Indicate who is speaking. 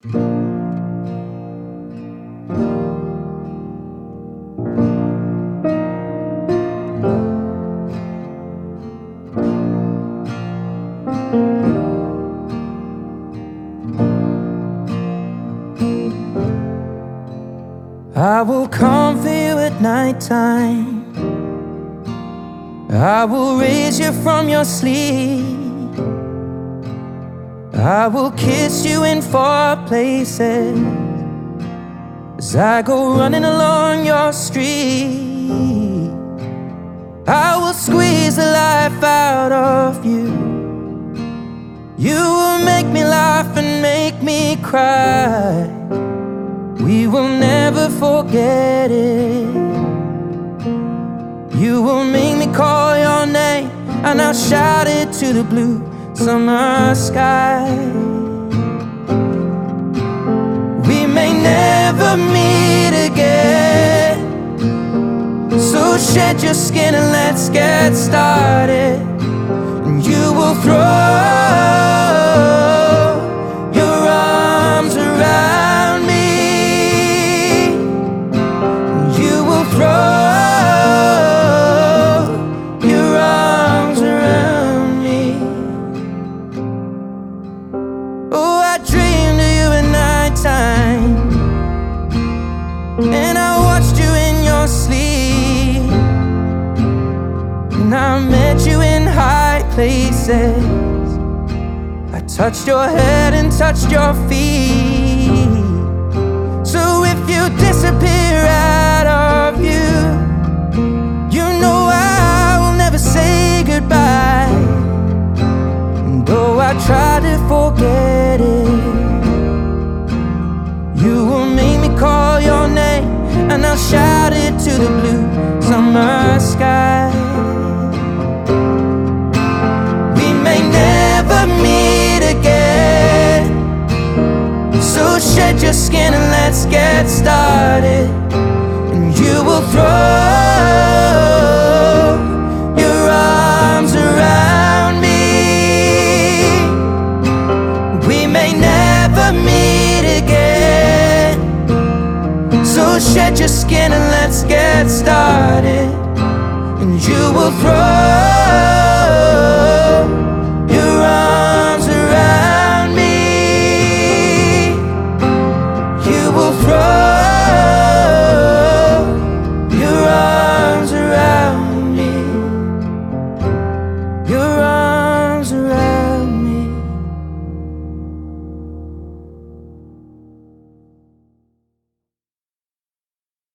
Speaker 1: I will comfort you at nighttime. I will raise you from your sleep. I will kiss you in far places as I go running along your street. I will squeeze the life out of you. You will make me laugh and make me cry. We will never forget it. You will make me call your name, and I'll shout it to the blue summer sky. We may never meet again, so shed your skin and let's get started. And you will throw your arms around me. You will throw your arms around me. Oh, I dreamed of you at nighttime, and I watched you in your sleep. And I met you in high places. I touched your head and touched your feet. So if you disappear out of view, you know I will never say goodbye. And though I try to forget it, you will make me call your name, and I'll shout it to the blue summer sky. We may never meet again, so shed your skin and let's get started. And you will throw your arms around me. We may never meet again, so shed your skin and let's get started. And you will throw